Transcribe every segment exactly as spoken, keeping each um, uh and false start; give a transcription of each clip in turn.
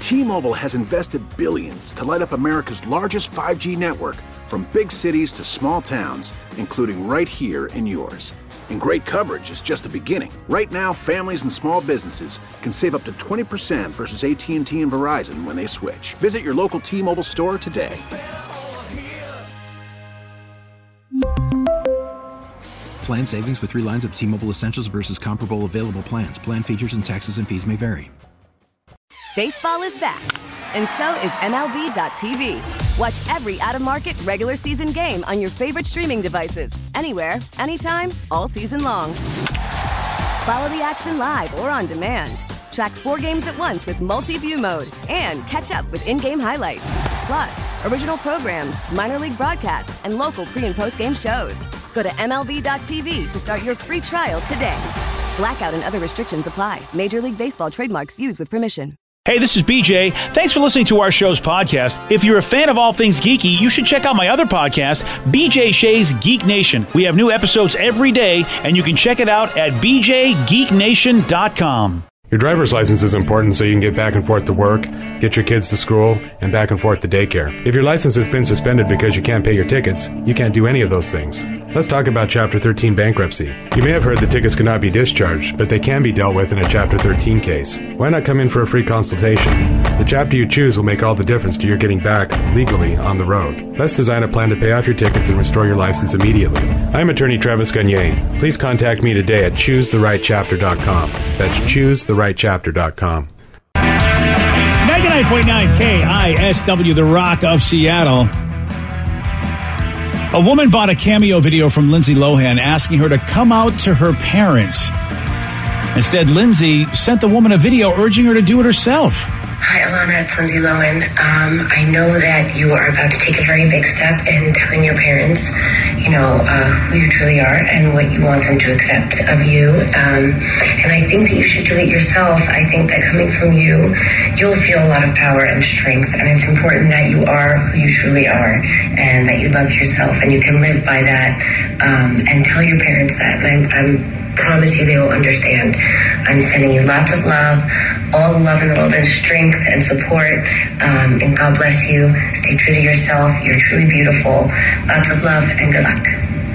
T-Mobile has invested billions to light up America's largest five G network, from big cities to small towns, including right here in yours. And great coverage is just the beginning. Right now, families and small businesses can save up to twenty percent versus A T and T and Verizon when they switch. Visit your local T-Mobile store today. Plan savings with three lines of T-Mobile Essentials versus comparable available plans. Plan features and taxes and fees may vary. Baseball is back, and so is M L B dot T V. Watch every out-of-market regular season game on your favorite streaming devices, anywhere, anytime, all season long. Follow the action live or on demand. Track four games at once with multi-view mode and catch up with in-game highlights. Plus, original programs, minor league broadcasts, and local pre- and post-game shows. Go to M L B dot T V to start your free trial today. Blackout and other restrictions apply. Major League Baseball trademarks used with permission. Hey, this is B J. Thanks for listening to our show's podcast. If you're a fan of all things geeky, you should check out my other podcast, B J Shea's Geek Nation. We have new episodes every day, and you can check it out at b j geek nation dot com. Your driver's license is important so you can get back and forth to work, get your kids to school, and back and forth to daycare. If your license has been suspended because you can't pay your tickets, you can't do any of those things. Let's talk about Chapter thirteen bankruptcy. You may have heard the tickets cannot be discharged, but they can be dealt with in a Chapter thirteen case. Why not come in for a free consultation? The chapter you choose will make all the difference to your getting back, legally, on the road. Let's design a plan to pay off your tickets and restore your license immediately. I'm attorney Travis Gagne. Please contact me today at choose the right chapter dot com. That's choose the right chapter dot com. ninety-nine point nine K I S W, The Rock of Seattle. A woman bought a cameo video from Lindsay Lohan asking her to come out to her parents. Instead, Lindsay sent the woman a video urging her to do it herself. Hi, Alana. It's Lindsay Lohan. Um, I know that you are about to take a very big step in telling your parents, you know, uh, who you truly are and what you want them to accept of you. Um, and I think that you should do it yourself. I think that coming from you, you'll feel a lot of power and strength. And it's important that you are who you truly are and that you love yourself and you can live by that. Um, and tell your parents that. And I'm, I'm promise you they will understand. I'm sending you lots of love, all the love in the world and strength and support, um, and God bless you. Stay true to yourself. You're truly beautiful. Lots of love and good luck.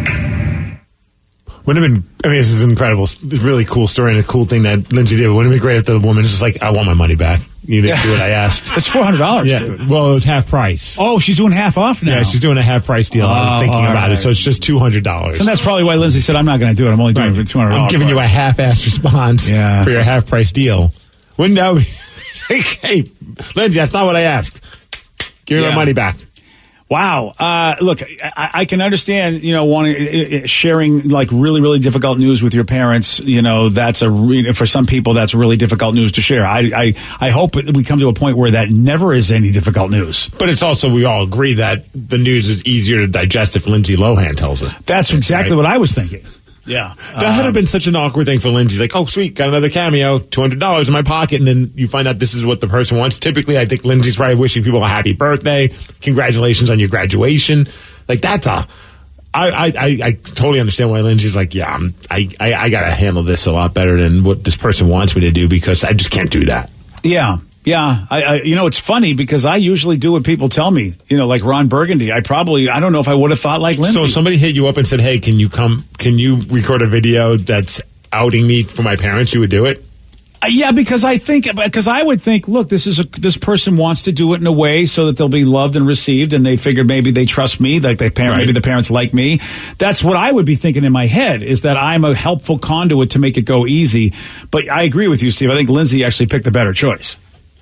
Wouldn't have been, I mean, this is an incredible, really cool story and a cool thing that Lindsay did. Wouldn't have been great if the woman was just like, I want my money back. You didn't do what I asked. It's four hundred dollars. Yeah. Dude. Well, it was half price. Oh, she's doing half off now. Yeah, she's doing a half price deal. Oh, I was thinking about right. it. So it's just two hundred dollars. And that's probably why Lindsay said, I'm not going to do it. I'm only doing Right. it for two hundred dollars. I'm giving you a half-assed response Yeah. for your half price deal. Wouldn't that be like, hey, Lindsay, that's not what I asked. Give me Yeah. my money back. Wow. Uh, look, I, I can understand, you know, wanting uh, sharing like really, really difficult news with your parents. You know, that's a re- for some people that's really difficult news to share. I, I, I hope that we come to a point where that never is any difficult news. But it's also, we all agree that the news is easier to digest if Lindsay Lohan tells us. That's exactly right? what I was thinking. Yeah. That um, had been such an awkward thing for Lindsay. Like, oh, sweet, got another cameo, two hundred dollars in my pocket, and then you find out this is what the person wants. Typically, I think Lindsay's probably wishing people a happy birthday, congratulations on your graduation. Like, that's a... I, I, I, I totally understand why Lindsay's like, yeah, I'm, I, I, I got to handle this a lot better than what this person wants me to do because I just can't do that. Yeah. Yeah, I, I, you know, it's funny because I usually do what people tell me. You know, like Ron Burgundy. I probably, I don't know if I would have thought like Lindsay. So if somebody hit you up and said, hey, can you come, can you record a video that's outing me for my parents? You would do it? Uh, yeah, because I think, because I would think, look, this is a, this person wants to do it in a way so that they'll be loved and received, and they figured maybe they trust me, like they parent, right. maybe the parents like me. That's what I would be thinking in my head, is that I'm a helpful conduit to make it go easy. But I agree with you, Steve. I think Lindsay actually picked the better choice.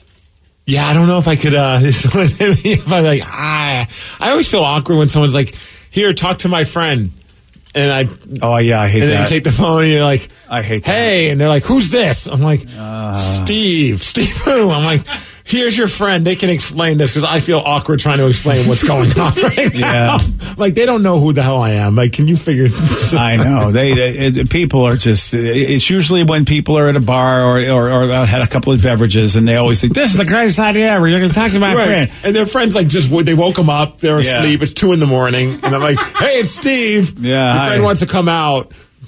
Yeah, I don't know if I could, uh, if I'm like, ah, I always feel awkward when someone's like, here, talk to my friend. And I, oh yeah, I hate and that. And then you take the phone and you're like, I hate that. Hey, and they're like, who's this? I'm like, uh, Steve, Steve who? I'm like, here's your friend. They can explain this because I feel awkward trying to explain what's going on right now. Yeah. Like, they don't know who the hell I am. Like, can you figure this out? I know. They, it, people are just, it's usually when people are at a bar or, or, or had a couple of beverages and they always think, this is the greatest idea ever. You're going to talk to my right. friend. And their friends, like, just, they woke them up. They're asleep. Yeah. It's two in the morning. And I'm like, hey, it's Steve. Yeah. Your friend I, wants to come out.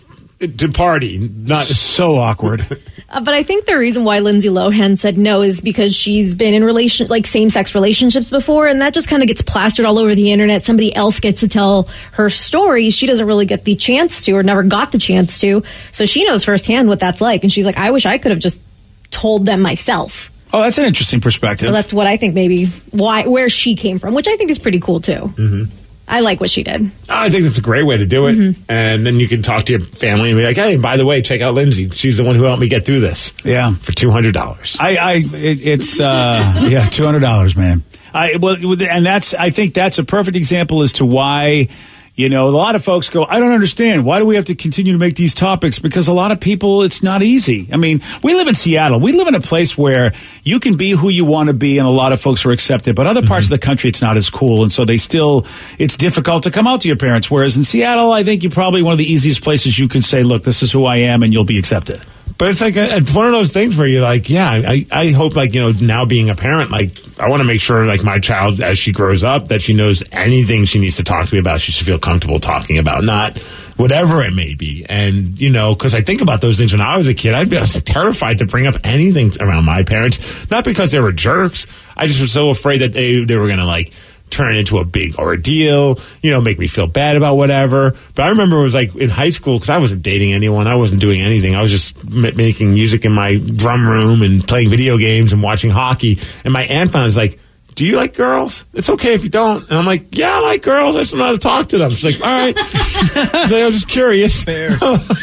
to party. Not so awkward. Uh, but I think the reason why Lindsay Lohan said no is because she's been in relation, like same-sex relationships before, and that just kind of gets plastered all over the internet. Somebody else gets to tell her story. She doesn't really get the chance to, or never got the chance to. So she knows firsthand what that's like, and she's like, I wish I could have just told them myself. Oh, that's an interesting perspective. So that's what I think maybe why where she came from, which I think is pretty cool too. Mm-hmm. I like what she did. I think that's a great way to do it. Mm-hmm. And then you can talk to your family and be like, hey, by the way, check out Lindsay. She's the one who helped me get through this. Yeah. For two hundred dollars. I, I, it, it's, uh, yeah, two hundred dollars, man. I, well, and that's, I think that's a perfect example as to why, you know, a lot of folks go, I don't understand. Why do we have to continue to make these topics? Because a lot of people, it's not easy. I mean, we live in Seattle. We live in a place where you can be who you want to be, and a lot of folks are accepted. But other parts mm-hmm. of the country, it's not as cool. And so they still, it's difficult to come out to your parents. Whereas in Seattle, I think you're probably one of the easiest places you could say, look, this is who I am, and you'll be accepted. But it's like a, it's one of those things where you're like, yeah, I, I hope, like, you know, now being a parent, like, I want to make sure, like, my child, as she grows up, that she knows anything she needs to talk to me about, she should feel comfortable talking about, not whatever it may be. And, you know, because I think about those things when I was a kid, I'd be I was like terrified to bring up anything around my parents, not because they were jerks. I just was so afraid that they, they were going to, like, turn into a big ordeal, you know, make me feel bad about whatever. But I remember it was like in high school, because I wasn't dating anyone. I wasn't doing anything. I was just m- making music in my drum room and playing video games and watching hockey. And my aunt found was like, do you like girls? It's okay if you don't. And I'm like, yeah, I like girls. I just don't know how to talk to them. She's like, all right. She's like, I was just curious. Fair.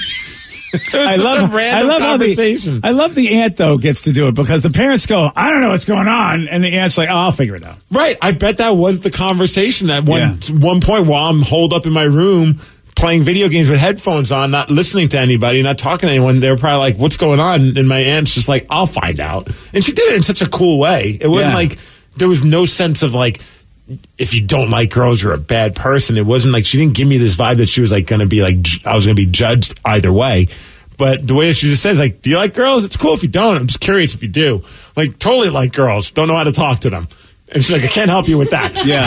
I love, I love how the, I love the aunt, though, gets to do it because the parents go, I don't know what's going on. And the aunt's like, oh, I'll figure it out. Right. I bet that was the conversation at one, yeah. one point while I'm holed up in my room playing video games with headphones on, not listening to anybody, not talking to anyone. They were probably like, what's going on? And my aunt's just like, I'll find out. And she did it in such a cool way. It wasn't yeah. like, there was no sense of like, if you don't like girls, you're a bad person. It wasn't like she didn't give me this vibe that she was like going to be like, I was going to be judged either way. But the way she just says, like, do you like girls? It's cool if you don't. I'm just curious if you do. Like, totally like girls. Don't know how to talk to them. And she's like, I can't help you with that. Yeah,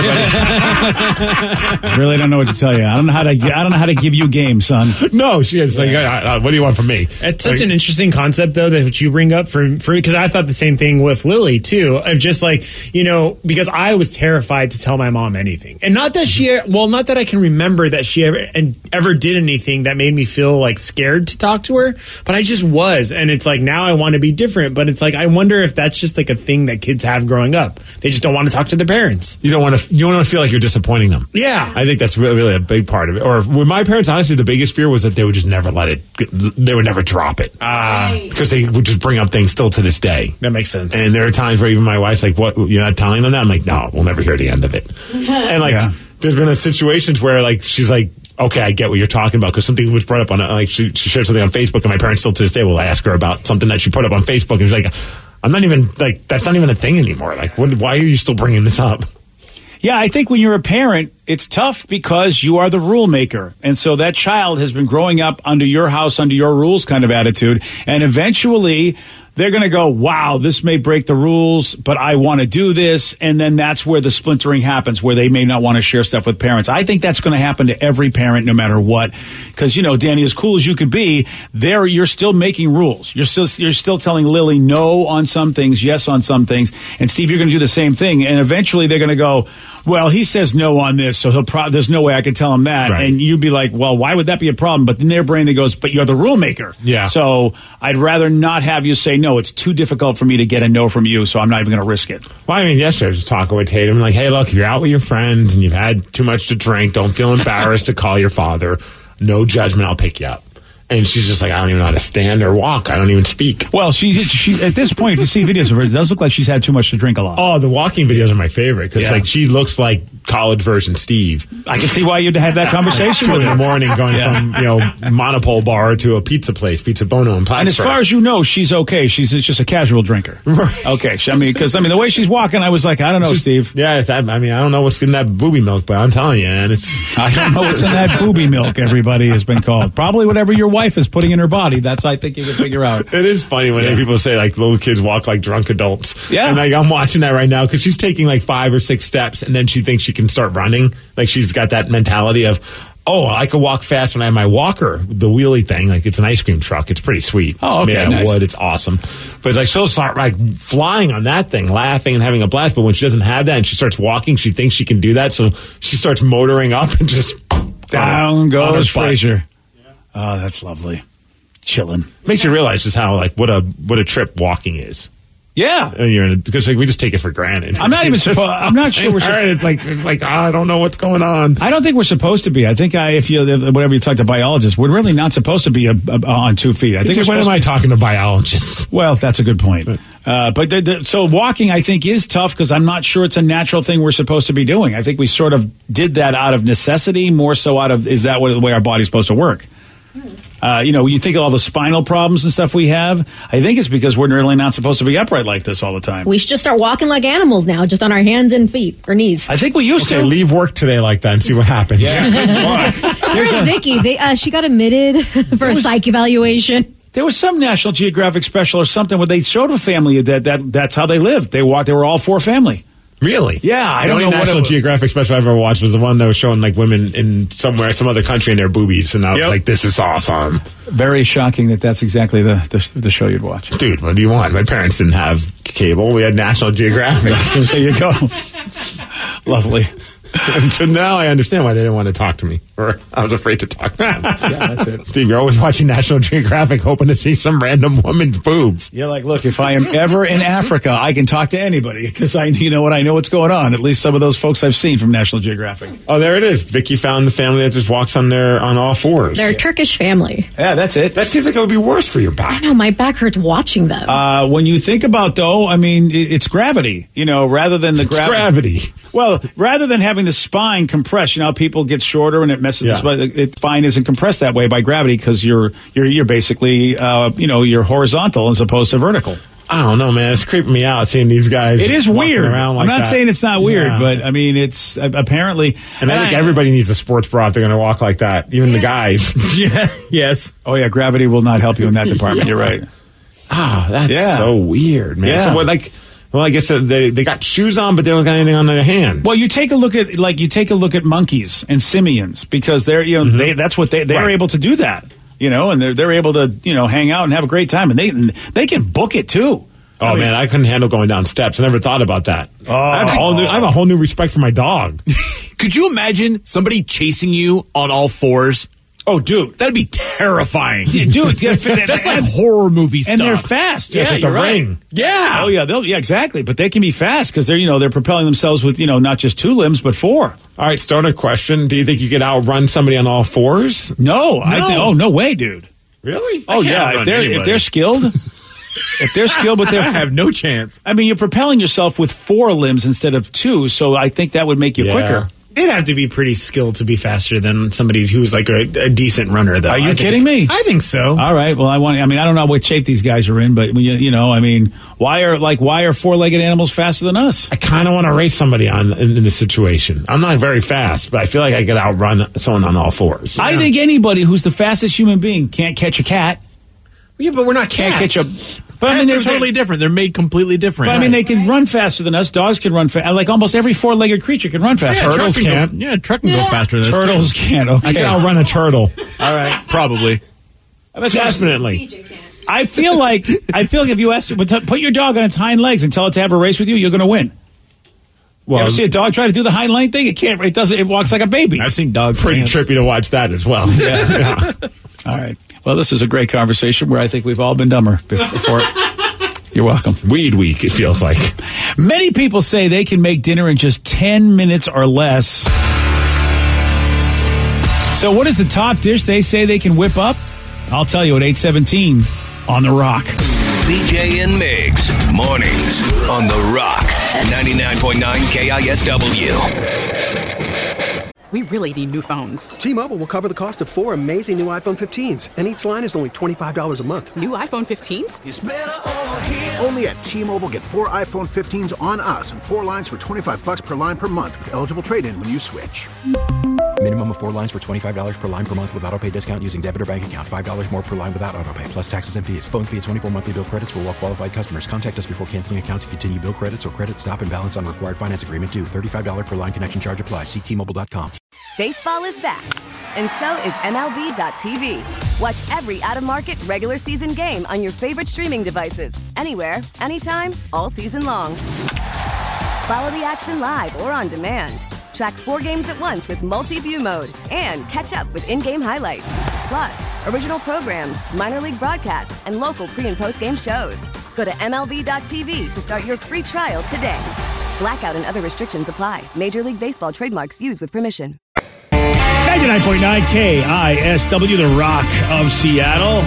sorry, buddy. I really don't know what to tell you. I don't know how to. I don't know how to give you game, son. No, she is like, uh, what do you want from me? It's such like, an interesting concept, though, that you bring up for for because I thought the same thing with Lily too. Of just like, you know, because I was terrified to tell my mom anything, and not that she, well, not that I can remember that she ever and ever did anything that made me feel like scared to talk to her, but I just was, and it's like now I want to be different, but it's like I wonder if that's just like a thing that kids have growing up. They just don't want to talk to their parents. You don't want to. You don't want to feel like you're disappointing them. Yeah, I think that's really, really a big part of it. Or with my parents, honestly, the biggest fear was that they would just never let it. They would never drop it Ah, uh, because they would just bring up things still to this day. That makes sense. And there are times where even my wife's like, "What? You're not telling them that?" I'm like, "No, we'll never hear the end of it." And like, yeah. there's been situations where like she's like, okay, I get what you're talking about because something was brought up on like she, she shared something on Facebook, and my parents still to this day will ask her about something that she put up on Facebook, and she's like, I'm not even like that's not even a thing anymore. Like, what, why are you still bringing this up? Yeah, I think when you're a parent, it's tough because you are the rule maker. And so that child has been growing up under your house, under your rules kind of attitude. And eventually they're going to go, wow, this may break the rules, but I want to do this. And then that's where the splintering happens, where they may not want to share stuff with parents. I think that's going to happen to every parent no matter what. Because, you know, Danny, as cool as you could be, there you're still making rules. You're still you're still telling Lily no on some things, yes on some things. And, Steve, you're going to do the same thing. And eventually they're going to go, well, he says no on this, so he'll pro- there's no way I could tell him that. Right. And you'd be like, well, why would that be a problem? But in their brain, it goes, but you're the rule maker. Yeah. So I'd rather not have you say no. It's too difficult for me to get a no from you, so I'm not even going to risk it. Well, I mean, yesterday I was just talking with Tatum, like, hey, look, if you're out with your friends and you've had too much to drink, don't feel embarrassed to call your father. No judgment, I'll pick you up. And she's just like, I don't even know how to stand or walk. I don't even speak. Well, she, she at this point, if you see videos of her, it does look like she's had too much to drink a lot. Oh, the walking videos are my favorite because, yeah. like, she looks like college version Steve. I can see why you'd have that conversation with her. Two in the morning going yeah. from, you know, Monopole bar to a pizza place, Pizza Bono in Plattsburgh. And as far as you know, she's okay. She's just a casual drinker. Right. Okay. I mean, because, I mean, the way she's walking, I was like, I don't know, she's, Steve. Yeah, I mean, I don't know what's in that booby milk, but I'm telling you, and it's... I don't know what's in that booby milk, everybody has been called. Probably whatever your wife is putting in her body. That's, I think, you can figure out. It is funny when yeah. people say, like, little kids walk like drunk adults. Yeah. And, like, I'm watching that right now because she's taking, like, five or six steps, and then she thinks she can start running. Like, she's got that mentality of, Oh, I could walk fast when I have my walker, the wheelie thing. Like, it's an ice cream truck. It's pretty sweet. Oh, it's okay, made out nice. of wood. It's awesome. But like, she'll start like flying on that thing, laughing and having a blast. But when she doesn't have that and she starts walking, she thinks she can do that. So she starts motoring up and just Down on her goes butt. Frazier. Oh, that's lovely. Chilling. Makes you realize just how like what a what a trip walking is. Yeah. And you're in a, because like we just take it for granted. I'm not even supposed. I'm not sure we're. Her, it's like it's like oh, I don't know what's going on. I don't think we're supposed to be. I think I, if you, whatever you talk to biologists, we're really not supposed to be a, a, on two feet. I think. When am I talking to biologists? Well, that's a good point. Uh, but the, the, so walking, I think, is tough because I'm not sure it's a natural thing we're supposed to be doing. I think we sort of did that out of necessity, more so out of is that what, the way our body's supposed to work? Uh, you know, you think of all the spinal problems and stuff we have. I think it's because we're really not supposed to be upright like this all the time. We should just start walking like animals now, just on our hands and feet or knees. I think we used Okay, to. leave work today like that and see what happens. Yeah, good luck. Where's Vicky? They, uh, she got admitted for a psych evaluation. There was some National Geographic special or something where they showed a family that, that that's how they lived. They walked. They were all four family. Really? Yeah, I the don't only know what National it was. Geographic special I ever watched was the one that was showing like women in somewhere, some other country, in their boobies, and I was Yep. like, "This is awesome." Very shocking that that's exactly the, the the show you'd watch. Dude, what do you want? My parents didn't have cable; we had National Geographic. So there you go. Lovely. And so now I understand why they didn't want to talk to me, or I was afraid to talk to them. Yeah, that's it. Steve, you're always watching National Geographic, hoping to see some random woman's boobs. You're like, look, if I am ever in Africa, I can talk to anybody because I, you know what, I know what's going on. At least some of those folks I've seen from National Geographic. Oh, there it is. Vicky found the family that just walks on their on all fours. They're a Turkish family. Yeah, that's it. That seems like it would be worse for your back. No, my back hurts watching them. Uh, when you think about, though, I mean, it, it's gravity. You know, rather than the It's gravi- gravity. Well, rather than having the spine compressed, you know, how people get shorter and it messes Yeah. the spine. The spine isn't compressed that way by gravity because you're you're you're basically, uh, you know, you're horizontal as opposed to vertical. I don't know, man. It's creeping me out seeing these guys. It is walking weird. around like I'm not that. saying it's not weird, Yeah. but I mean, it's uh, apparently. And I think everybody needs a sports bra if they're going to walk like that, even the guys. Yeah. Yes. Oh yeah. Gravity will not help you in that department. You're right. Ah, that's Yeah. so weird, man. Yeah. So what, like, well, I guess they they got shoes on, but they don't got anything on their hands. Well, you take a look at like you take a look at monkeys and simians because they're you know Mm-hmm. they that's what they they're Right. able to do that you know and they're they're able to you know hang out and have a great time and they they can book it too. oh I mean- man, I couldn't handle going down steps. I never thought about that. Oh. I have a whole new, I have a whole new respect for my dog. Could you imagine somebody chasing you on all fours? Oh, dude, That'd be terrifying. yeah, dude, yeah, That's like horror movie stuff. and they're fast. Yeah, it's Yeah, like the you're right. Ring. Yeah. Oh yeah, they'll yeah exactly. But they can be fast because they're you know they're propelling themselves with you know not just two limbs but four. All right, stoner question: do you think you could outrun somebody on all fours? No, I think oh no way, dude. Really? Oh can't yeah, outrun if they're if anybody. they're skilled, if they're skilled, but I they're have no chance. I mean, you're propelling yourself with four limbs instead of two, so I think that would make you Yeah. quicker. They'd have to be pretty skilled to be faster than somebody who's like a, a decent runner, though. Are you I think. kidding me? I think so. All right. Well, I want. I mean, I don't know what shape these guys are in, but you, you know, I mean, why are like why are four-legged animals faster than us? I kind of want to race somebody on in, in this situation. I'm not very fast, but I feel like I could outrun someone on all fours. I think anybody who's the fastest human being can't catch a cat. Yeah, but we're not Can't cats. catch a. But Cats I mean, are they're totally different. They're made completely different. But I mean, they can run faster than us. Dogs can run fast. Like almost every four-legged creature can run faster. yeah, turtles truck can can't. Go, yeah, truck can go faster than us, Turtles too. can't. I Okay. could outrun a turtle. All right. Probably. That's what I'm saying. Definitely. I feel like I feel like if you asked, but t- put your dog on its hind legs and tell it to have a race with you, you're going to win. Well, You ever see a dog try to do the hind leg thing? It can't. It doesn't. It walks like a baby. I've seen dogs. pretty dance. trippy to watch that as well. Yeah. All right. Well, this is a great conversation where I think we've all been dumber before. You're welcome. Weed week, it feels like. Many people say they can make dinner in just ten minutes or less. So, what is the top dish they say they can whip up? I'll tell you at eight seventeen on The Rock. B J and Migs, mornings on The Rock, ninety-nine point nine K I S W. We really need new phones. T-Mobile will cover the cost of four amazing new iPhone fifteens, and each line is only twenty-five dollars a month. New iPhone fifteens? Only at T-Mobile, get four iPhone fifteens on us and four lines for twenty-five bucks per line per month with eligible trade-in when you switch. Minimum of four lines for twenty-five dollars per line per month with auto pay discount using debit or bank account. five dollars more per line without auto pay, plus taxes and fees. Phone fee at twenty-four monthly bill credits for well-qualified customers. Contact us before canceling account to continue bill credits or credit stop and balance on required finance agreement due. thirty-five dollars per line connection charge applies. See T Mobile dot com. Baseball is back, And so is M L B dot T V. Watch every out-of-market regular season game on your favorite streaming devices. Anywhere, anytime, all season long. Follow the action live or on demand. Track four games at once with multi-view mode. And catch up with in-game highlights. Plus, original programs, minor league broadcasts, and local pre- and post-game shows. Go to M L B dot T V to start your free trial today. Blackout and other restrictions apply. Major League Baseball trademarks used with permission. ninety-nine point nine K I S W, the Rock of Seattle.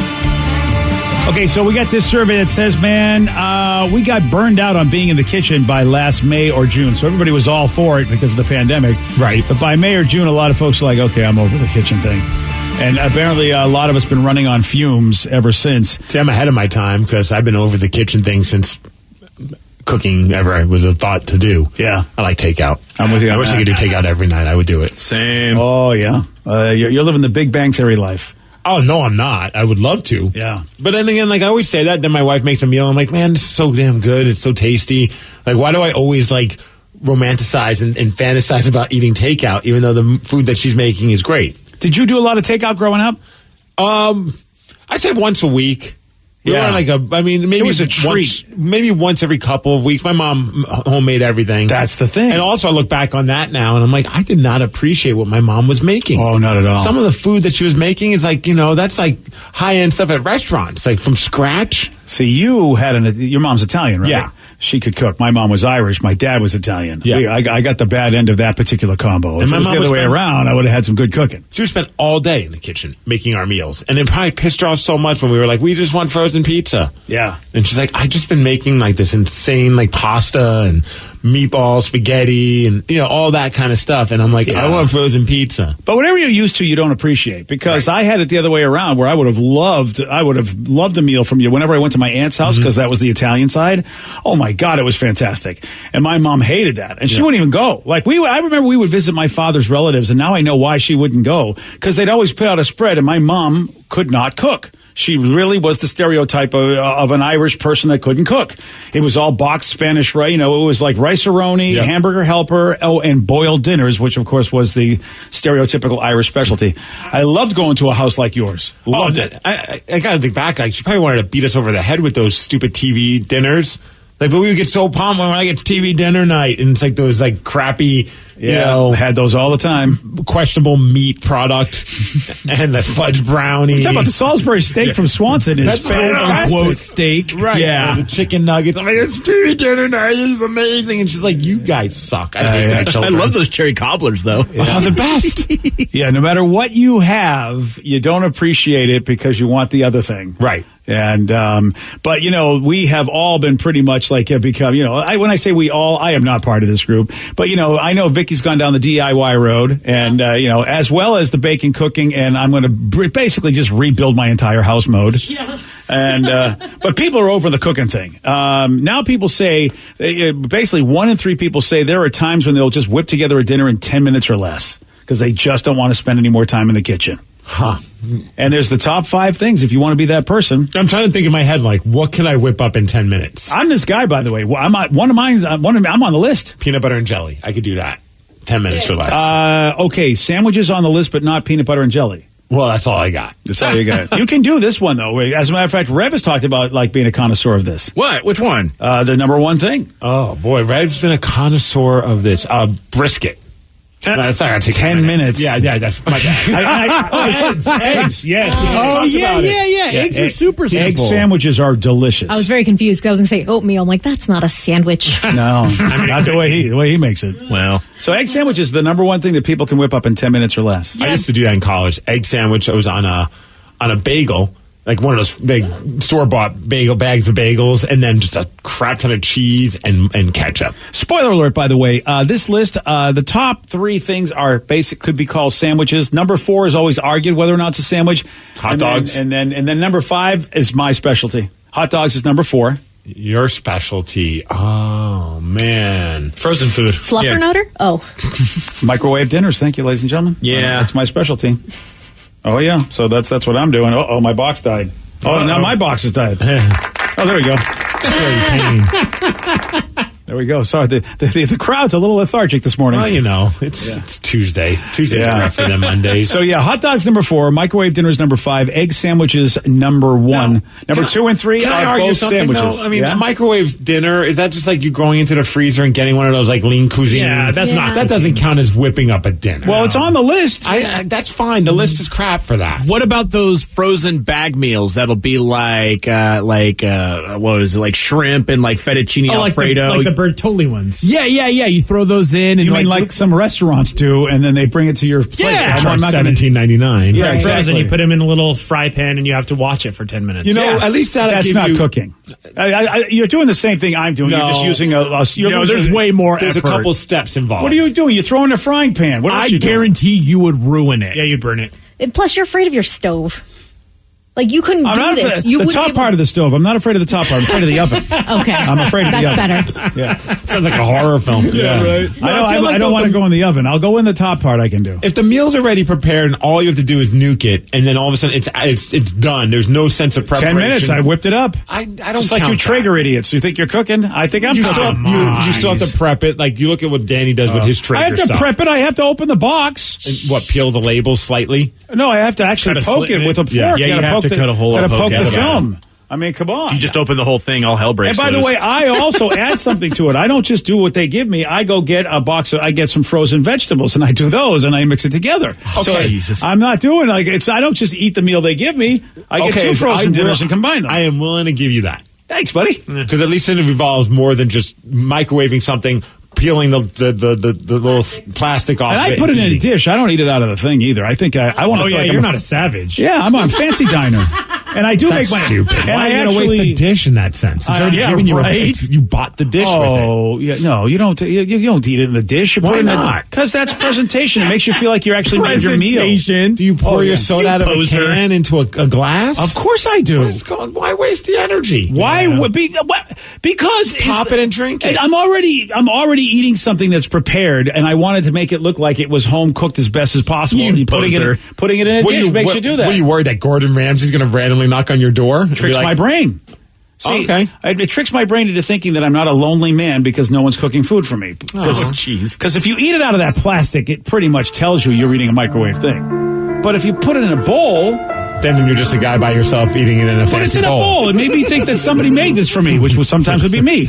Okay, so we got this survey that says, man, uh, we got burned out on being in the kitchen by last May or June. So everybody was all for it because of the pandemic. Right. But by May or June, a lot of folks are like, okay, I'm over the kitchen thing. And apparently a lot of us been running on fumes ever since. See, I'm ahead of my time because I've been over the kitchen thing since cooking ever was a thought to do. Yeah. I like takeout. I'm with you on I wish that. I could do takeout every night. I would do it. Same. Oh, yeah. Uh, you're, you're living the Big Bang Theory life. Oh, no, I'm not. I would love to. Yeah. But then again, like I always say that, then my wife makes a meal. I'm like, man, this is so damn good. It's so tasty. Like, why do I always like romanticize and, and fantasize about eating takeout, even though the m- food that she's making is great? Did you do a lot of takeout growing up? Um, I'd say once a week. We Yeah. were like a, I mean, maybe It was a once, treat. maybe once every couple of weeks. My mom homemade everything. That's the thing. And also, I look back on that now, and I'm like, I did not appreciate what my mom was making. Oh, not at all. Some of the food that she was making is like, you know, that's like high end stuff at restaurants, like from scratch. See, you had an, your mom's Italian, right? Yeah. She could cook. My mom was Irish. My dad was Italian. Yeah. We- I, I got the bad end of that particular combo. And If my it was mom the other was way spend- around, I would have had some good cooking. She would spend all day in the kitchen making our meals, and it probably pissed her off so much when we were like, we just want frozen pizza. Yeah. And she's like, I just been making like this insane like pasta and meatball, spaghetti, and you know all that kind of stuff. And I'm like, Yeah. I want frozen pizza. But whatever you're used to, you don't appreciate. Because I had it the other way around, where I would have loved, I would have loved a meal from you whenever I went to my aunt's house, because that was the Italian side. Oh my God, it was fantastic. And my mom hated that, and she Yeah. wouldn't even go. Like we, I remember we would visit my father's relatives, and now I know why she wouldn't go, because they'd always put out a spread, and my mom could not cook. She really was the stereotype of, of an Irish person that couldn't cook. It was all boxed Spanish, right? You know, it was like rice-a-roni, Yep. hamburger helper, oh, and boiled dinners, which of course was the stereotypical Irish specialty. I loved going to a house like yours. Loved oh, it. I, I, I gotta think back. Like she probably wanted to beat us over the head with those stupid T V dinners. Like, but we would get so pumped when I get to T V dinner night, and it's like those like crappy, you Yeah, know, had those all the time. questionable meat product and the fudge brownie. You're talking about the Salisbury steak from Swanson is That's fantastic. Quote steak. Right. Yeah. The chicken nuggets. I'm like, it's T V dinner night. It's amazing. And she's like, you guys suck. I hate my I children. love those cherry cobblers, though. Oh, the best. Yeah, no matter what you have, you don't appreciate it because you want the other thing. Right. And, um, but, you know, we have all been pretty much like have become, you know, I, when I say we all, I am not part of this group, but, you know, I know Vicky's gone down the D I Y road and, uh, you know, as well as the baking, cooking, and I'm going to br- basically just rebuild my entire house mode. Yeah. And, uh, but people are over the cooking thing. Um, now people say, uh, basically one in three people say there are times when they'll just whip together a dinner in ten minutes or less because they just don't want to spend any more time in the kitchen. Huh. And there's the top five things if you want to be that person. I'm trying to think in my head, like, what can I whip up in ten minutes? I'm this guy, by the way. I'm on, one of mine's. uh, One of, I'm on the list. Peanut butter and jelly. I could do that. ten minutes or less. Uh, okay, sandwiches on the list, but not peanut butter and jelly. well, that's all I got. That's all you got. You can do this one though. As a matter of fact, Rev has talked about like being a connoisseur of this. What? Which one? Uh, the number one thing. Oh boy, Rev's been a connoisseur of this. Uh, brisket. No, that's not gonna take Ten minutes. Yeah, yeah, that's my bad. I, I, oh, eggs, eggs, yes. we just Oh, talked yeah, about it. yeah, yeah. Eggs are egg- super Egg simple. sandwiches are delicious. I was very confused because I was going to say oatmeal. I'm like, that's not a sandwich. No, not the way he the way he makes it. Well, So egg sandwich is the number one thing that people can whip up in ten minutes or less. I used to do that in college. Egg sandwich. I was on a on a bagel, like one of those big store bought bagel bags of bagels, and then just a crap ton of cheese and and ketchup. Spoiler alert, by the way, uh, this list, uh, the top three things are basic, could be called sandwiches. Number four is always argued whether or not it's a sandwich. Hot and dogs. Then, and then and then number five is my specialty. Hot dogs is number four. Your specialty. Oh man, frozen food. Fluffernutter? Oh. Microwave dinners. Thank you, ladies and gentlemen. Yeah. Uh, that's my specialty. Oh yeah, so that's that's what I'm doing. Oh, oh my box died. Oh, Uh-oh. now my box has died. Oh, there we go. There we go. Sorry, the, the the crowd's a little lethargic this morning. Well, you know, it's yeah. it's Tuesday. Tuesdays yeah. are rougher than Mondays. So, yeah, hot dogs number four, microwave dinners number five, egg sandwiches number one. No. Number two and three can are I argue both something, sandwiches. Though? I mean, yeah? a microwave dinner, is that just like you going into the freezer and getting one of those like lean cuisine? Yeah, that's yeah. not. That doesn't count as whipping up a dinner. Well, no. it's on the list. I, I, that's fine. The list is crap for that. What about those frozen bag meals that'll be like, uh, like uh, what is it, like shrimp and like fettuccine oh, Alfredo? Like the, like the Bertolli ones. Yeah, yeah, yeah. You throw those in, and you like, mean like some restaurants do, and then they bring it to your plate. Yeah, charge seventeen ninety nine. Yeah, right, exactly. Frozen. You put them in a little fry pan, and you have to watch it for ten minutes. You know, yeah. at least that'll that's give not you, cooking. I, I, you're doing the same thing I'm doing. No. You're just using a. a you're no, using, there's way more. There's effort. a couple steps involved. What are you doing? You're throwing a frying pan. What else I you doing? guarantee you would ruin it. Yeah, you'd burn it. And plus, you're afraid of your stove. Like, you couldn't I'm do not this. afraid, You the wouldn't top be able- part of the stove. I'm not afraid of the top part. I'm afraid of the oven. Okay. I'm afraid of the oven. That's better. Yeah. Sounds like a horror film. Yeah, right. No, I don't, I I, feel like I don't the- want to go in the oven. I'll go in the top part. I can do. If the meal's already prepared and all you have to do is nuke it, and then all of a sudden it's it's it's done. There's no sense of preparation. Ten minutes. I whipped it up. I, I don't Just like you count Traeger idiots. You think you're cooking? I think I'm You cooking. still, you, you still have to prep it. Like you look at what Danny does with his Traeger I have to stuff. prep it. I have to open the box. And what, peel the labels slightly? No, I have to actually Cut a poke slit it in with it. a fork. Yeah, yeah, you gotta have poke to the, cut a hole gotta and poke poke the out of it. film. I mean, come on. If you just open the whole thing, all hell breaks And by loose. the way, I also add something to it. I don't just do what they give me. I go get a box of, I get some frozen vegetables and I do those and I mix it together. Okay. So Jesus. I'm not doing like it's. I don't just eat the meal they give me. I get Okay, two so frozen I dinners will- and combine them. I am willing to give you that. Thanks, buddy. Because at least it involves more than just microwaving something, peeling the the, the, the, the little s- plastic off. And I it put it in a eating. dish. I don't eat it out of the thing either. I think I, I want to. Oh feel yeah, like you're I'm not a savage. Yeah, I'm on fancy diner, and I do That's make my stupid. And Why I are you actually going to waste a dish in that sense? It's I- already yeah, given you. right? A, it's- you bought the dish with it. Oh, yeah, no, you don't. You, you don't eat it in the dish. You Why put it in not? Because that's presentation. It makes you feel like you're actually made your meal. Presentation. Do you pour Oh, your yeah. soda You out of a poser. can into a, a glass? Of course I do. What's going- Why waste the energy? Why would be? What? Because Pop it and drink it. I'm already. I'm already eating something that's prepared, and I wanted to make it look like it was home cooked as best as possible. You And putting it, poser. putting it in a What do dish you, makes what, you do that. What are you worried that Gordon Ramsay's going to randomly knock on your door? and be Tricks like, my brain. See, Okay. it, it tricks my brain into thinking that I'm not a lonely man because no one's cooking food for me. Oh, jeez. Because if you eat it out of that plastic, it pretty much tells you you're eating a microwave thing. But if you put it in a bowl, Then you're just a guy by yourself eating it in a but fancy it's in a bowl. bowl, it made me think that somebody made this for me, which would sometimes would be me.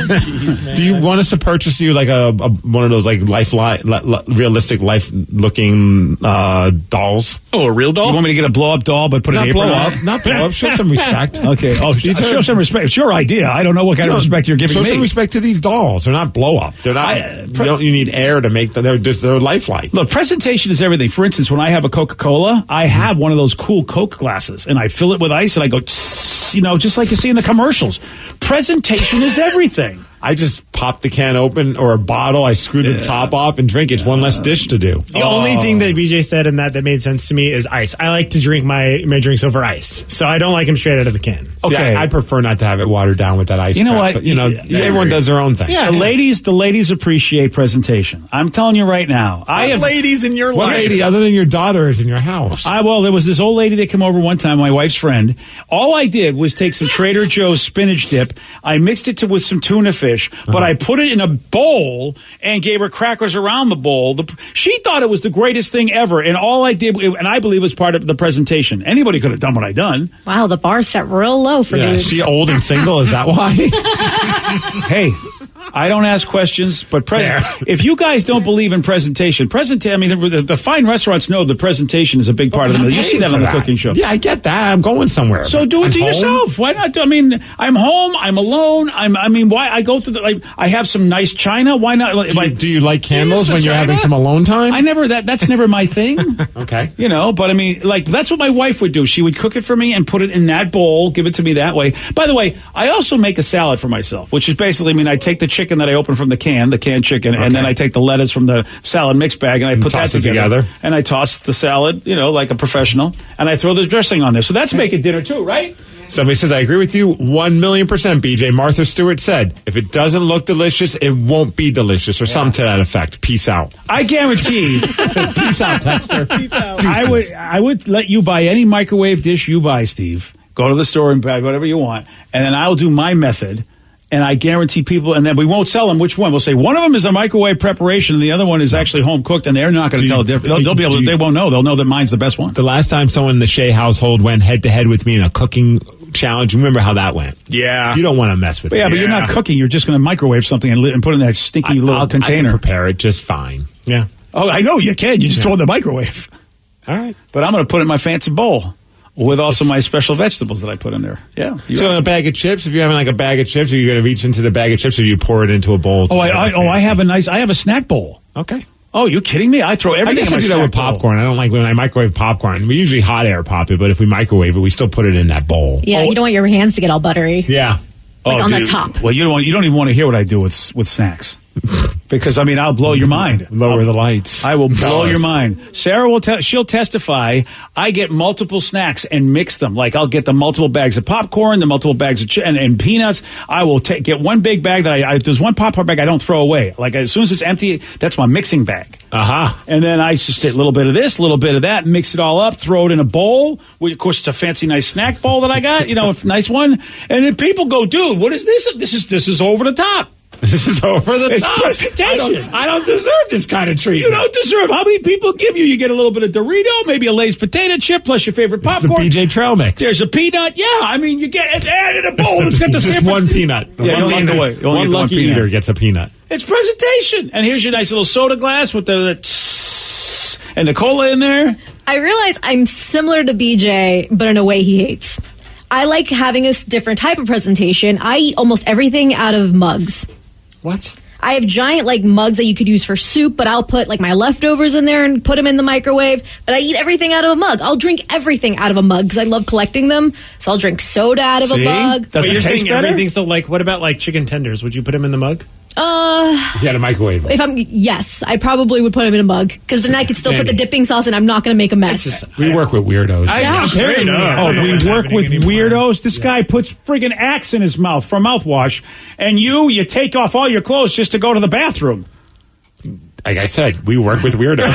Do you want us to purchase you like a, a one of those like life li- li- li- realistic life looking uh, dolls? Oh, a real doll? You want me to get a blow up doll, but put an Not apron blow on? up, not blow up. Show some respect. Okay. Oh, These show are- some respect. It's your idea. I don't know what kind No, of respect you're giving show me. some respect to these dolls. They're not blow up. They're not. I- you, don't, you need air to make them. They're just they're lifelike. Look, presentation is everything. For instance, when I have a Coca-Cola, I have one of those cool Coke glasses, and I fill it with ice, and I go, tss, you know, just like you see in the commercials. Presentation is everything. I just pop the can open or a bottle. I screw the top off and drink. It's one less dish to do. The only thing that B J said in that that made sense to me is ice. I like to drink my, my drinks over ice, so I don't like them straight out of the can. See, Okay. I, I prefer not to have it watered down with that ice. You know crap, what? But, you know, Yeah, I everyone agree. does their own thing. The ladies, the ladies appreciate presentation. I'm telling you right now. I have ladies in your What life. lady other than your daughter is in your house? I well, there was this old lady that came over one time, my wife's friend. All I did was take some Trader Joe's spinach dip. I mixed it to with some tuna fish, but I put it in a bowl and gave her crackers around the bowl. The, she thought it was the greatest thing ever, and all I did, and I believe, was part of the presentation. Anybody could have done what I done. Wow, the bar's set real low for yeah, is dudes. she old and single? Is that why? Hey, I don't ask questions, but pre- if you guys don't believe in presentation, present. I mean, the, the fine restaurants know the presentation is a big part of the meal. You see that on the cooking show. Yeah, I get that. I'm going somewhere. So do it I'm to home. yourself. Why not? do- I mean, I'm home. I'm alone. I'm. I mean, why? I go to the. Like, I have some nice china. Why not? Do you, Like, do you like candles the when you're china? having some alone time? I never. That that's never my thing. Okay. You know, but I mean, like, that's what my wife would do. She would cook it for me and put it in that bowl, give it to me that way. By the way, I also make a salad for myself, which is basically, I mean, I take the chicken that I open from the can, the canned chicken, and then I take the lettuce from the salad mix bag and I put toss that it together, together. And I toss the salad, you know, like a professional, and I throw the dressing on there. So that's making dinner too, right? Somebody says, I agree with you one million percent, B J. Martha Stewart said, if it doesn't look delicious, it won't be delicious, or something to that effect. Peace out. I guarantee. Peace out, Texter. I would I would let you buy any microwave dish you buy, Steve. Go to the store and buy whatever you want, and then I'll do my method. And I guarantee people, and then we won't tell them which one. We'll say one of them is a microwave preparation, and the other one is actually home cooked, and they're not going to tell the difference. They'll, they'll be able to, they won't know. They'll know that mine's the best one. The last time someone in the Shea household went head to head with me in a cooking challenge, remember how that went? Yeah. You don't want to mess with But it. yeah, but you're not cooking. You're just going to microwave something and, li- and put it in that stinky I, little I'll, container. I can prepare it just fine. Yeah. Oh, I know you can. You just throw it in the microwave. All right. But I'm going to put it in my fancy bowl with also my special vegetables that I put in there. Yeah. So right. in a bag of chips, if you're having like a bag of chips, are you going to reach into the bag of chips or you pour it into a bowl? Oh, I, I, oh, I have a nice, I have a snack bowl. Okay. Oh, you kidding me? I throw I everything guess in I my do that snack with bowl. popcorn. I don't like when I microwave popcorn. We usually hot air pop it, but if we microwave it, we still put it in that bowl. Yeah, you don't want your hands to get all buttery. Yeah. Like Oh, on dude. the top. Well, you don't want, you don't even want to hear what I do with with snacks. Because I mean, I'll blow your mind. Lower I'll, the lights. I will Tell blow us. your mind. Sarah will tell. She'll testify. I get multiple snacks and mix them. Like I'll get the multiple bags of popcorn, the multiple bags of ch- and, and peanuts. I will take get one big bag that I, I there's one popcorn bag I don't throw away. Like as soon as it's empty, that's my mixing bag. Uh huh. And then I just take a little bit of this, a little bit of that, mix it all up, throw it in a bowl. Which, of course, it's a fancy, nice snack bowl that I got. You know, a nice one. And then people go, "Dude, what is this? This is this is over the top. This is over the It's top. presentation. I don't, I don't deserve this kind of treatment. You don't deserve. How many people give you? You get a little bit of Dorito, maybe a Lay's potato chip, plus your favorite popcorn. The B J Trail mix. There's a peanut. Yeah, I mean, you get it add in a bowl. It's got the just San one Francisco- peanut. Yeah, one you only get the, way- you only one get the one lucky peanut. eater gets a peanut. It's presentation. And here's your nice little soda glass with the, the tss and the cola in there. I realize I'm similar to B J, but in a way he hates. I like having a s- different type of presentation. I eat almost everything out of mugs. What? I have giant like mugs that you could use for soup, but I'll put like my leftovers in there and put them in the microwave. But I eat everything out of a mug. I'll drink everything out of a mug because I love collecting them. So I'll drink soda out of See? a mug. Does But it you're taste saying better? everything. So, like, what about like chicken tenders? Would you put them in the mug? Uh, You had a microwave. if I'm yes, I probably would put them in a mug because then I could still put the Sandy. dipping sauce, and I'm not going to make a mess. We work with weirdos. I, Yeah. apparently, I Oh, don't know we what's work happening with anymore. weirdos. This guy puts friggin' Axe in his mouth for mouthwash, and you, you take off all your clothes just to go to the bathroom. Like I said, we work with weirdos.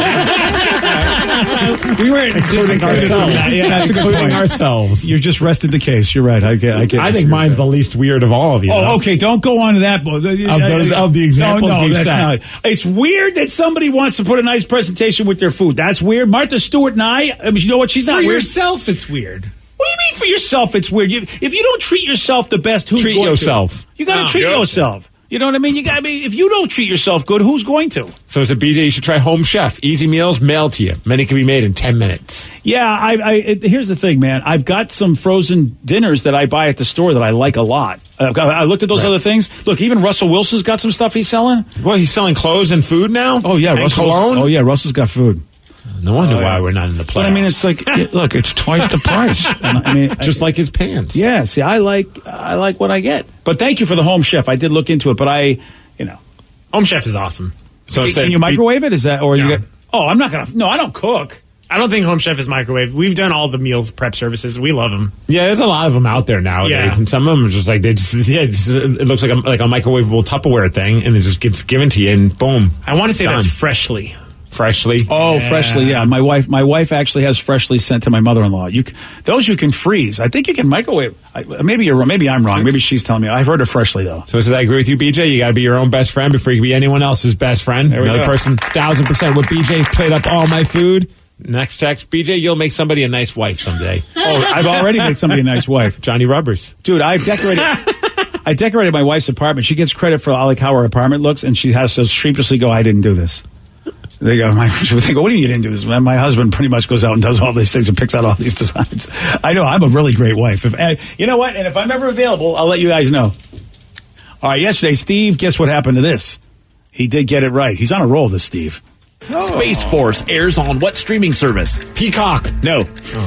We weren't Including ourselves. Yeah, That's a good Including point. ourselves. You just rested the case. You're right. I get. I get. I think mine's the least weird of all of you. Oh, okay. Don't go on to that. Of, those- of the examples no, no, you that's set. not. It's weird that somebody wants to put a nice presentation with their food. That's weird. Martha Stewart and I. I mean, you know what? She's not For weird. yourself, it's weird. What do you mean for yourself? It's weird. You, if you don't treat yourself the best, who's Treat going yourself. to? You got to Oh, treat yeah. yourself. You know what I mean? You got. I mean, if you don't treat yourself good, who's going to? So it's a B J. You should try Home Chef. Easy meals mailed to you. Many can be made in ten minutes. Yeah, I, I it, here's the thing, man. I've got some frozen dinners that I buy at the store that I like a lot. Uh, I looked at those Right. other things. Look, even Russell Wilson's got some stuff he's selling. Well, he's selling clothes and food now. Oh yeah, and Russell. cologne. Oh yeah, Russell's got food. No wonder Oh, yeah. why we're not in the playoffs. But I mean, it's like, it- look, it's twice the price. And I mean, just like his pants. yeah. See, I like, I like what I get. But thank you for the Home Chef. I did look into it, but I, you know, Home Chef is awesome. So can, instead- can you microwave it? Is that or you No. get? Oh, I'm not gonna. No, I don't cook. I don't think Home Chef is microwave. We've done all the meal prep services. We love them. Yeah, there's a lot of them out there nowadays, Yeah. and some of them are just like they just yeah, it's just, it looks like a like a microwavable Tupperware thing, and it just gets given to you, and boom. I want to say done. that's Freshly. Freshly. Oh, Yeah. freshly, yeah. My wife, my wife actually has freshly sent to my mother-in-law. You, c- those you can freeze. I think you can microwave. I, maybe you're, wrong. Maybe I'm wrong. Maybe she's telling me. I've heard of freshly though. So does I agree with you, B J? You got to be your own best friend before you can be anyone else's best friend. There we Another go. person, thousand percent. What B J played up all my food. Next text, B J, you'll make somebody a nice wife someday. Oh, I've already made somebody a nice wife, Johnny Rubbers. dude. I've decorated. I decorated my wife's apartment. She gets credit for like how her apartment looks, and she has to sheepishly go, "I didn't do this." They go, my, they go, "What do you mean you didn't do this?" Man, my husband pretty much goes out and does all these things and picks out all these designs. I know I'm a really great wife. If and you know what, and if I'm ever available, I'll let you guys know. All right, yesterday, Steve, guess what happened to this? He did get it right. He's on a roll, this Steve. Space Force airs on what streaming service? Peacock. No.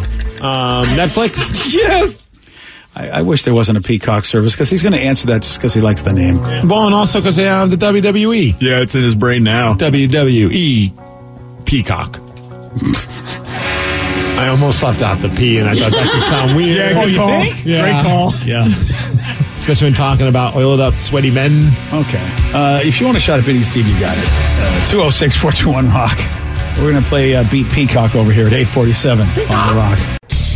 Um, Netflix. Yes. I, I wish there wasn't a Peacock service because he's going to answer that just because he likes the name. Well, and also because they have the W W E. Yeah, it's in his brain now. W W E Peacock. I almost left out the P, and I thought that could sound weird. Yeah, good Oh, you call. think? Yeah. Great call. Yeah. Especially when talking about oiled up, sweaty men. Okay. Uh, if you want a shot at beating Steve, you got it. Uh, two oh six, four two one, ROCK. We're going to play uh, Beat Peacock over here at eight forty-seven on the Rock.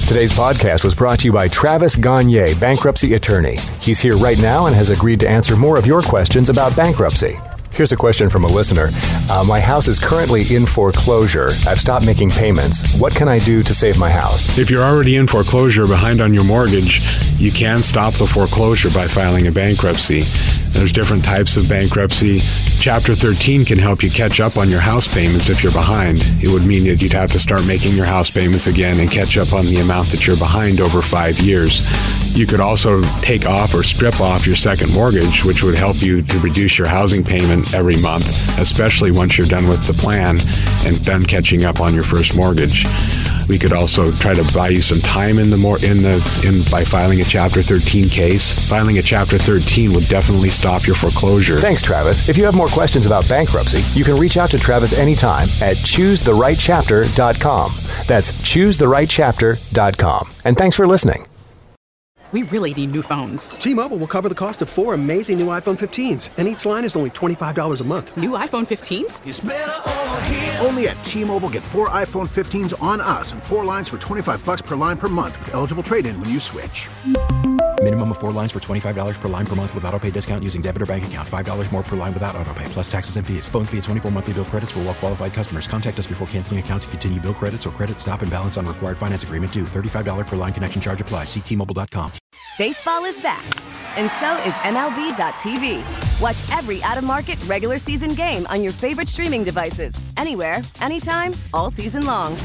Today's podcast was brought to you by Travis Gagne, bankruptcy attorney. He's here right now and has agreed to answer more of your questions about bankruptcy. Here's a question from a listener. Uh, my house is currently in foreclosure. I've stopped making payments. What can I do to save my house? If you're already in foreclosure behind on your mortgage, you can stop the foreclosure by filing a bankruptcy. There's different types of bankruptcy. Chapter thirteen can help you catch up on your house payments if you're behind. It would mean that you'd have to start making your house payments again and catch up on the amount that you're behind over five years. You could also take off or strip off your second mortgage, which would help you to reduce your housing payment every month, especially once you're done with the plan and done catching up on your first mortgage. We could also try to buy you some time in the more in the in by filing a Chapter thirteen case. Filing a Chapter thirteen would definitely stop your foreclosure. Thanks, Travis. If you have more questions about bankruptcy, you can reach out to Travis anytime at choose the right chapter dot com. That's choose the right chapter dot com. And thanks for listening. We really need new phones. T-Mobile will cover the cost of four amazing new iPhone fifteens, and each line is only twenty-five dollars a month. New iPhone fifteens? It's better over here. Only at T-Mobile, get four iPhone fifteens on us and four lines for twenty-five bucks per line per month with eligible trade-in when you switch. Minimum of four lines for twenty-five dollars per line per month with autopay discount using debit or bank account. five dollars more per line without autopay, plus taxes and fees. Phone fee at twenty-four monthly bill credits for well-qualified customers. Contact us before canceling account to continue bill credits or credit stop and balance on required finance agreement due. thirty-five dollars per line connection charge applies. See T Mobile dot com. Baseball is back, and so is M L B dot T V. Watch every out-of-market regular season game on your favorite streaming devices, anywhere, anytime, all season long.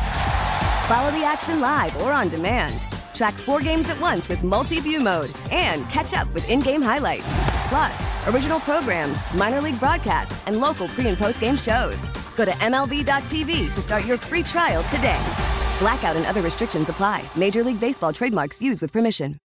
Follow the action live or on demand. Track four games at once with multi-view mode and catch up with in-game highlights. Plus, original programs, minor league broadcasts, and local pre- and post-game shows. Go to M L B dot T V to start your free trial today. Blackout and other restrictions apply. Major League Baseball trademarks used with permission.